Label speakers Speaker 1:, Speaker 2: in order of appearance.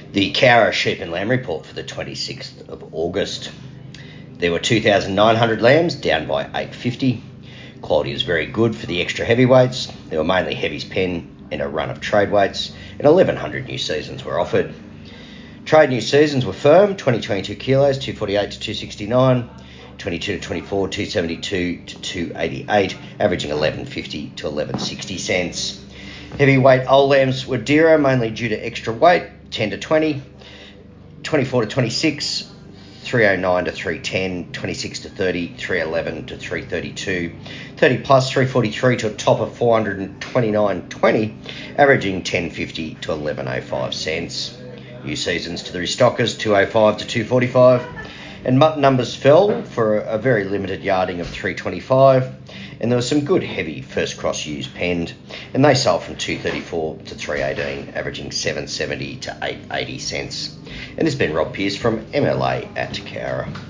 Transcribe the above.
Speaker 1: The Cowra Sheep and Lamb Report for the 26th of August. There were 2,900 lambs, down by 850. Quality is very good for the extra heavyweights. There were mainly heavies pen and a run of trade weights, and 1,100 new seasons were offered. Trade new seasons were firm: 2022 kilos, 248 to 269, 22 to 24, 272 to 288, averaging 11.50 to 11.60 cents. Heavyweight old lambs were dearer, mainly due to extra weight: 10 to 20, 24 to 26, 309 to 310, 26 to 30, 311 to 332, 30 plus 343 to a top of 429.20, averaging 10.50 to 11.05 cents. New seasons to the restockers: 205 to 245, and mutton numbers fell for a very limited yarding of 325, and there was some good heavy first cross ewes penned, and they sold from 234 to 318, averaging 7.70 to 8.80 cents. And this has been Rob Pearce from MLA at Cowra.